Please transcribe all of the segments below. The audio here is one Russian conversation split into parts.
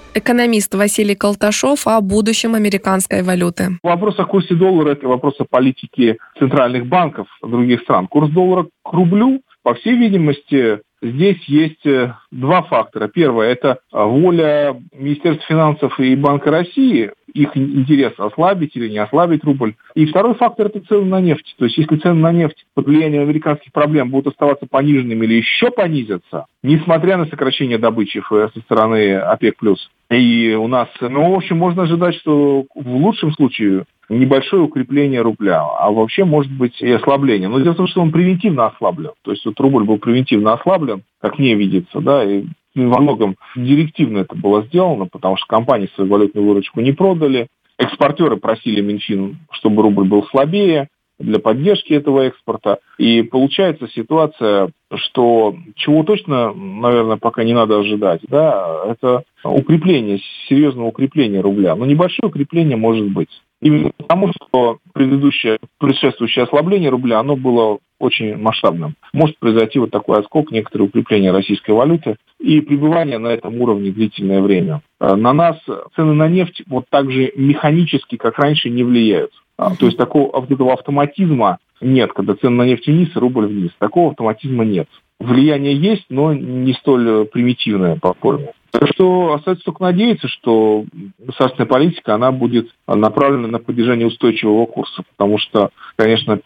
Экономист Василий Колташов о будущем американской валюты. Вопрос о курсе доллара – это вопрос о политике центральных банков других стран. Курс доллара к рублю, по всей видимости, здесь есть два фактора. Первое – это воля Министерства финансов и Банка России, их интерес ослабить или не ослабить рубль. И второй фактор – это цены на нефть. То есть, если цены на нефть под влиянием американских проблем будут оставаться пониженными или еще понизятся, несмотря на сокращение добычи со стороны ОПЕК+, и у нас, в общем, можно ожидать, что в лучшем случае небольшое укрепление рубля, а вообще может быть и ослабление. Но дело в том, что он превентивно ослаблен. То есть вот рубль был превентивно ослаблен, как мне видится, да, и во многом директивно это было сделано, потому что компании свою валютную выручку не продали, экспортеры просили Минфин, чтобы рубль был слабее для поддержки этого экспорта. И получается ситуация, что чего точно, наверное, пока не надо ожидать, да, это укрепление, серьезное укрепление рубля. Но небольшое укрепление может быть. Именно потому, что предшествующее ослабление рубля, оно было очень масштабным. Может произойти вот такой отскок, некоторые укрепления российской валюты и пребывание на этом уровне длительное время. На нас цены на нефть вот так же механически, как раньше, не влияют. То есть такого вот этого автоматизма нет, когда цены на нефть вниз, рубль вниз. Такого автоматизма нет. Влияние есть, но не столь примитивное по форме. Так что остается только надеяться, что государственная политика, она будет направлена на поддержание устойчивого курса. Потому что, конечно,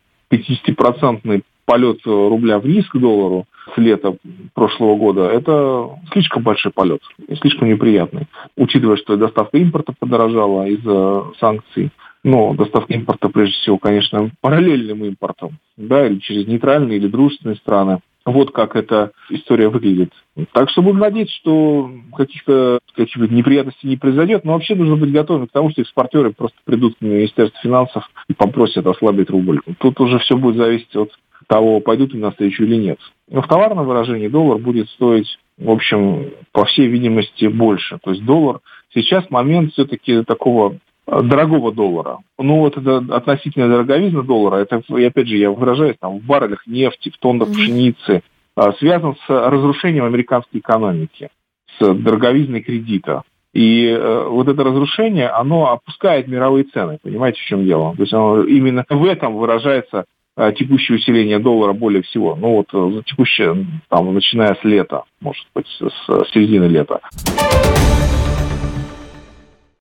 50% полет рубля вниз к доллару с лета прошлого года – это слишком большой полет и слишком неприятный. Учитывая, что доставка импорта подорожала из-за санкций. Но доставка импорта, прежде всего, конечно, параллельным импортом, да, или через нейтральные или дружественные страны. Вот как эта история выглядит. Так что будем надеяться, что каких-то неприятностей не произойдет, но вообще нужно быть готовым к тому, что экспортеры просто придут к Министерству финансов и попросят ослабить рубль. Тут уже все будет зависеть от того, пойдут ли навстречу или нет. Но в товарном выражении доллар будет стоить, в общем, по всей видимости, больше. То есть доллар сейчас момент все-таки такого дорогого доллара. Ну, вот это относительная дороговизна доллара, это, и опять же, я выражаюсь, там, в баррелях нефти, в тоннах пшеницы, связан с разрушением американской экономики, с дороговизной кредита. И вот это разрушение, оно опускает мировые цены, понимаете, в чем дело? То есть оно именно в этом выражается текущее усиление доллара более всего. Ну, вот текущее, там, начиная с лета, может быть, с середины лета.